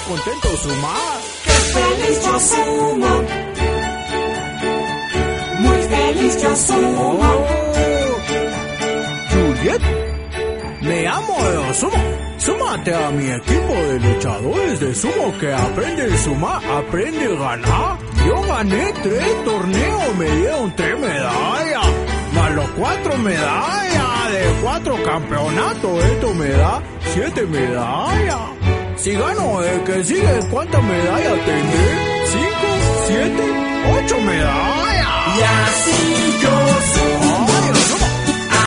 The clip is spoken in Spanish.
contento sumar. ¡Qué feliz yo sumo! Muy feliz yo sumo. Juliet, me amo de sumo. Súmate a mi equipo de luchadores de sumo que aprende a sumar, aprende a ganar. Yo gané 3 torneos, me dieron 3 medallas, más los 4 medallas de 4 campeonatos. Esto me da 7 medallas. Si gano el que sigue, ¿cuántas medallas tendré? 5, 7, 8 medallas. Y así yo sumo.